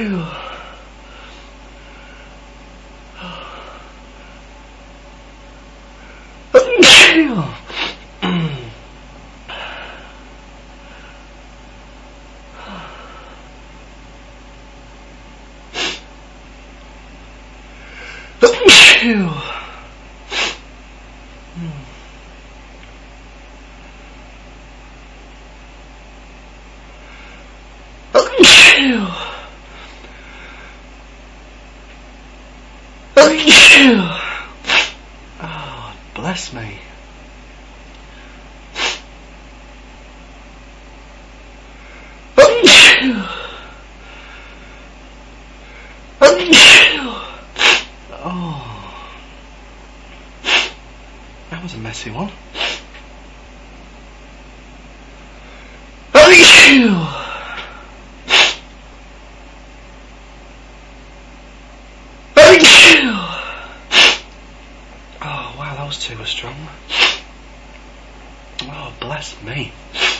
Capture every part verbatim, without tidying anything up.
Oh, bless me. Oh, that was a messy one. Oh wow, those two were strong. Oh, bless me.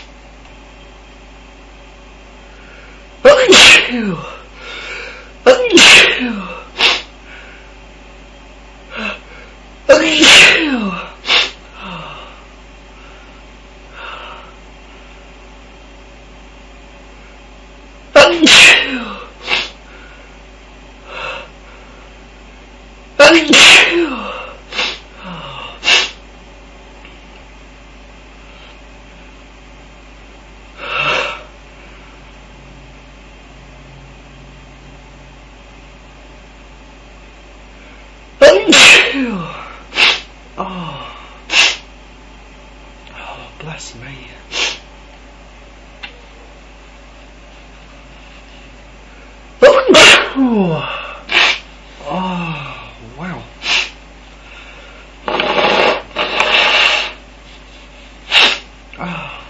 Oh, oh, bless me. Oh, wow. Oh.